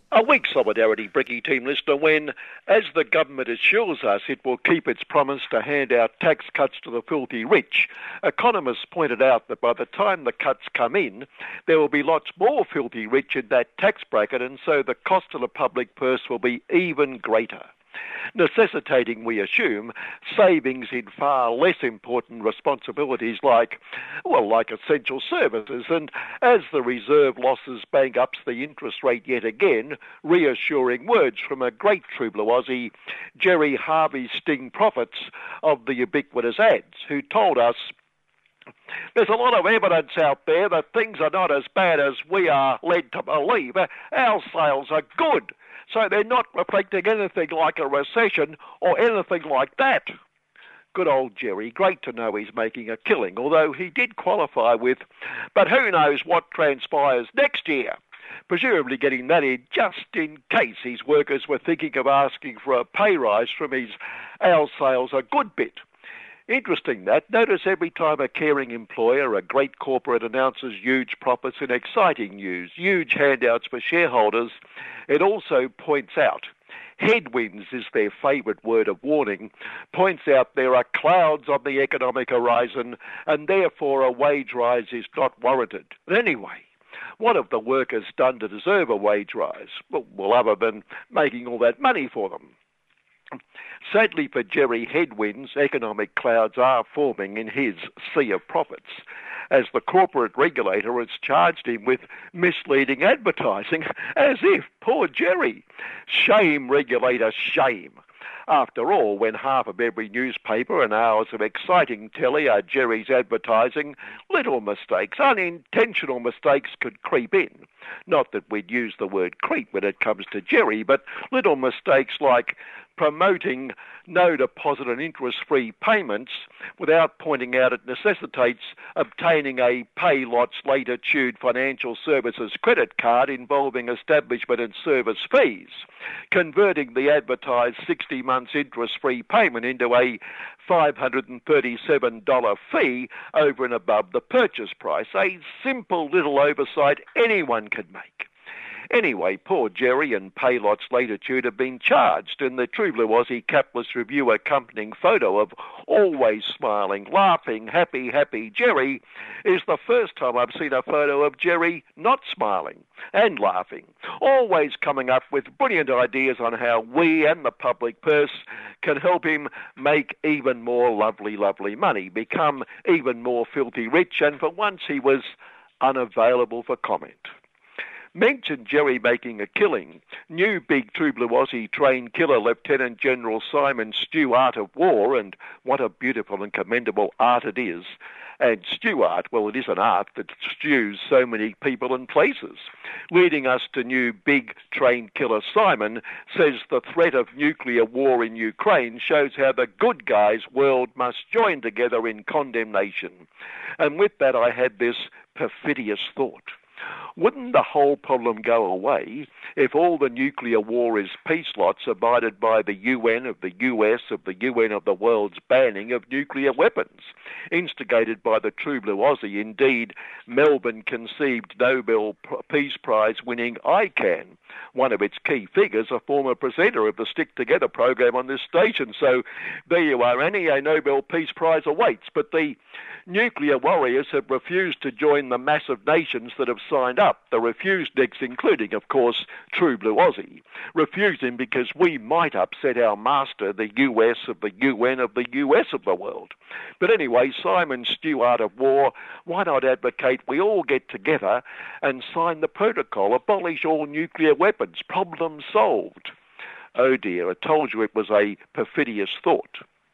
A weak solidarity, Bricky team listener, when, as the government assures us it will keep its promise to hand out tax cuts to the filthy rich, economists pointed out that by the time the cuts come in, there will be lots more filthy rich in that tax bracket, and so the cost to the public purse will be even greater, necessitating, we assume, savings in far less important responsibilities like essential services. And as the reserve losses bang ups the interest rate yet again, reassuring words from a great True Blue Aussie, Jerry Harvey Sting Profits of the ubiquitous ads, who told us, "There's a lot of evidence out there that things are not as bad as we are led to believe. Our sales are good, so they're not reflecting anything like a recession or anything like that." Good old Jerry. Great to know he's making a killing, although he did qualify with, "But who knows what transpires next year?" Presumably getting that in just in case his workers were thinking of asking for a pay rise from his "our sales are good" bit. Interesting that. Notice every time a caring employer, a great corporate, announces huge profits and exciting news, huge handouts for shareholders, it also points out, headwinds is their favourite word of warning, points out there are clouds on the economic horizon and therefore a wage rise is not warranted. But anyway, what have the workers done to deserve a wage rise? Well, other than making all that money for them. Sadly for Jerry, headwinds, economic clouds are forming in his sea of profits, as the corporate regulator has charged him with misleading advertising, as if, poor Jerry. Shame, regulator, shame. After all, when half of every newspaper and hours of exciting telly are Jerry's advertising, little mistakes, unintentional mistakes could creep in. Not that we'd use the word creep when it comes to Jerry, but little mistakes like promoting no deposit and interest-free payments without pointing out it necessitates obtaining a pay lots latitude financial services credit card involving establishment and service fees, converting the advertised 60 months interest-free payment into a $537 fee over and above the purchase price, a simple little oversight anyone can make. Anyway, poor Jerry and Paylot's Latitude have been charged, and the True Blue Aussie Capitalist Review accompanying photo of always smiling, laughing, happy Jerry is the first time I've seen a photo of Jerry not smiling and laughing, always coming up with brilliant ideas on how we and the public purse can help him make even more lovely money, become even more filthy rich, and for once he was unavailable for comment. Mention Jerry making a killing. New big True Blue Aussie trained killer Lieutenant General Simon Stew Art of War, and what a beautiful and commendable art it is. And stew art, well, it is an art that stews so many people and places. Leading us to new big trained killer Simon says the threat of nuclear war in Ukraine shows how the good guys' world must join together in condemnation. And with that I had this perfidious thought. Wouldn't the whole problem go away if all the nuclear war is peace lots abided by the UN of the US of the UN of the world's banning of nuclear weapons, instigated by the True Blue Aussie, indeed Melbourne-conceived Nobel Peace Prize winning ICANN, one of its key figures, a former presenter of the Stick Together program on this station. So there you are, Annie, a Nobel Peace Prize awaits, but the nuclear warriors have refused to join the massive nations that have signed up. The refused nicks, including, of course, True Blue Aussie, refusing because we might upset our master, the US of the UN of the US of the world. But anyway, Simon Stew Art of War, why not advocate we all get together and sign the protocol, abolish all nuclear weapons, problem solved? Oh dear, I told you it was a perfidious thought.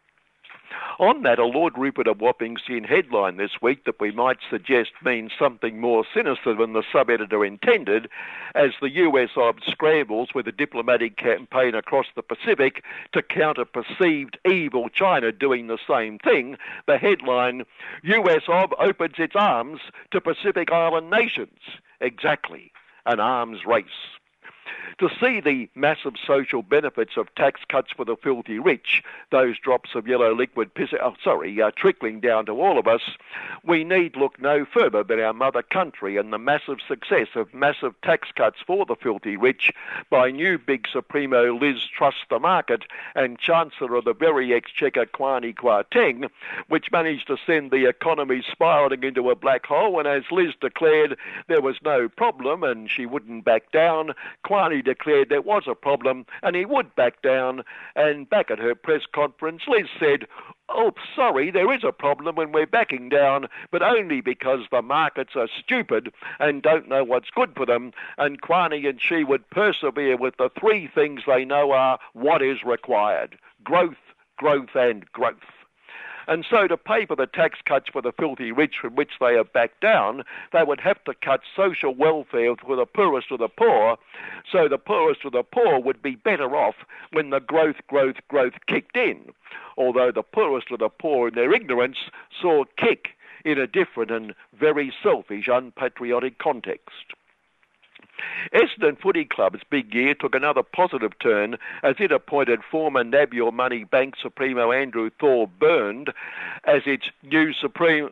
On that, a Lord Rupert of Wapping headline this week that we might suggest means something more sinister than the sub-editor intended, as the US Ob scrambles with a diplomatic campaign across the Pacific to counter perceived evil China doing the same thing. The headline, US Ob opens its arms to Pacific Island nations. Exactly, an arms race. To see the massive social benefits of tax cuts for the filthy rich, those drops of yellow liquid trickling down to all of us, we need look no further than our mother country and the massive success of massive tax cuts for the filthy rich by new big Supremo Liz Truss the Market and Chancellor of the very Exchequer Kwasi Kwarteng, which managed to send the economy spiralling into a black hole. And as Liz declared there was no problem and she wouldn't back down, Kwasi declared there was a problem and he would back down. And back at her press conference, Liz said, "Oh, sorry, there is a problem and we're backing down, but only because the markets are stupid and don't know what's good for them." And Kwasi and she would persevere with the three things they know are what is required: growth, growth and growth. And so to pay for the tax cuts for the filthy rich from which they have backed down, they would have to cut social welfare for the poorest of the poor, so the poorest of the poor would be better off when the growth kicked in, although the poorest of the poor in their ignorance saw kick in a different and very selfish, unpatriotic context. Essendon Footy Club's big year took another positive turn as it appointed former NAB Your Money Bank Supremo Andrew Thorburn as its new Supreme...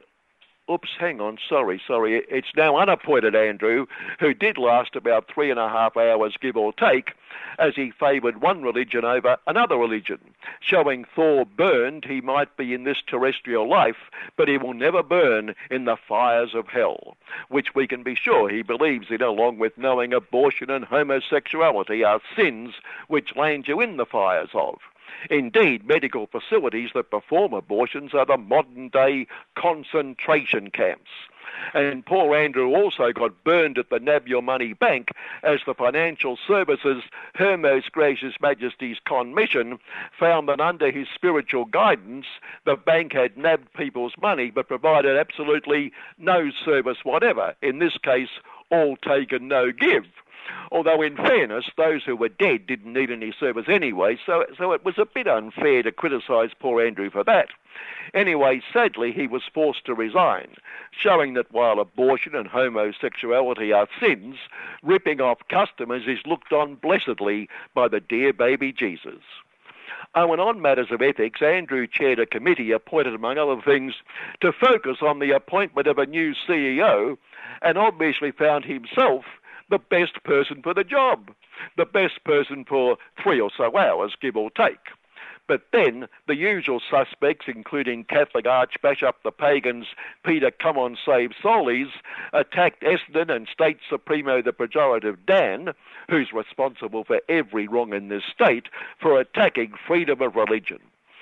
It's now unappointed Andrew, who did last about 3.5 hours, give or take, as he favoured one religion over another religion, showing Thor burned he might be in this terrestrial life, but he will never burn in the fires of hell, which we can be sure he believes in, along with knowing abortion and homosexuality are sins which land you in the fires of. Indeed, medical facilities that perform abortions are the modern-day concentration camps. And poor Andrew also got burned at the NAB Your Money Bank as the Financial Services Her Most Gracious Majesty's Commission found that under his spiritual guidance, the bank had nabbed people's money but provided absolutely no service whatever. In this case, all take and no give. Although, in fairness, those who were dead didn't need any service anyway, so it was a bit unfair to criticise poor Andrew for that. Anyway, sadly, he was forced to resign, showing that while abortion and homosexuality are sins, ripping off customers is looked on blessedly by the dear baby Jesus. Oh, and on matters of ethics, Andrew chaired a committee appointed, among other things, to focus on the appointment of a new CEO, and obviously found himself the best person for the job, the best person for 3 or so hours, give or take. But then the usual suspects, including Catholic Archbishop the Pagans Peter Come On Save Solis, attacked Essendon and State Supremo the pejorative Dan, who's responsible for every wrong in this state, for attacking freedom of religion.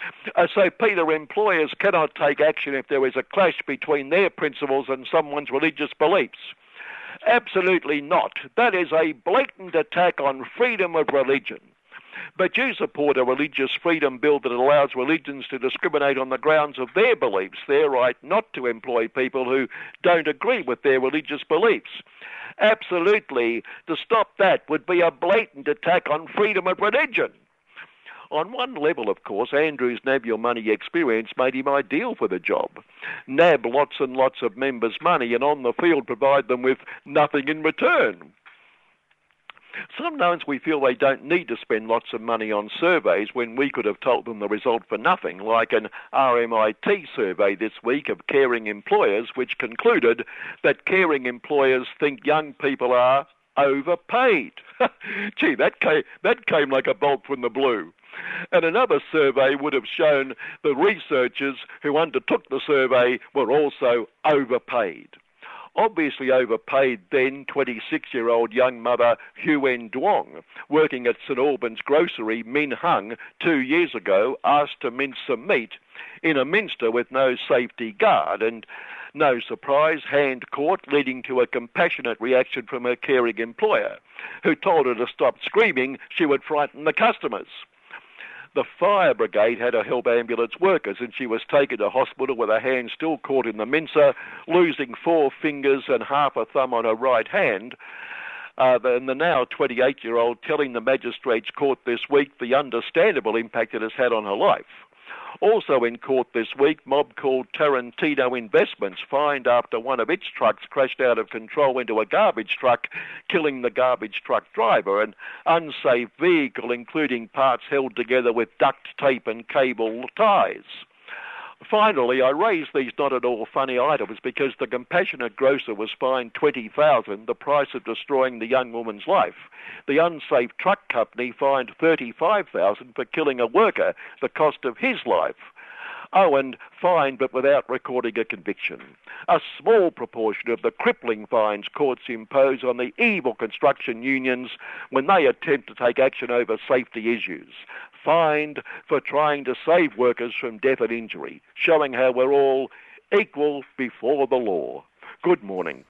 So, Peter, employers cannot take action if there is a clash between their principles and someone's religious beliefs. Absolutely not. That is a blatant attack on freedom of religion. But you support a religious freedom bill that allows religions to discriminate on the grounds of their beliefs, their right not to employ people who don't agree with their religious beliefs. Absolutely. To stop that would be a blatant attack on freedom of religion. On one level, of course, Andrew's NAB Your Money experience made him ideal for the job. NAB lots and lots of members' money and on the field provide them with nothing in return. Sometimes we feel they don't need to spend lots of money on surveys when we could have told them the result for nothing, like an RMIT survey this week of caring employers, which concluded that caring employers think young people are overpaid. Gee, that came like a bolt from the blue. And another survey would have shown the researchers who undertook the survey were also overpaid. Obviously overpaid then 26-year-old young mother Huen Duong, working at St Albans grocery Min Hung 2 years ago, asked to mince some meat in a minster with no safety guard, and no surprise, hand caught, leading to a compassionate reaction from her caring employer, who told her to stop screaming, she would frighten the customers. The fire brigade had to help ambulance workers, and she was taken to hospital with her hand still caught in the mincer, losing 4 fingers and half a thumb on her right hand. And the now 28-year-old telling the magistrates court this week the understandable impact it has had on her life. Also in court this week, mob called Tarantino Investments fined after one of its trucks crashed out of control into a garbage truck, killing the garbage truck driver. An unsafe vehicle, including parts held together with duct tape and cable ties. Finally, I raise these not at all funny items because the compassionate grocer was fined $20,000, the price of destroying the young woman's life. The unsafe truck company fined $35,000 for killing a worker, the cost of his life. Oh, and fined but without recording a conviction. A small proportion of the crippling fines courts impose on the evil construction unions when they attempt to take action over safety issues. Fined for trying to save workers from death and injury, showing how we're all equal before the law. Good morning.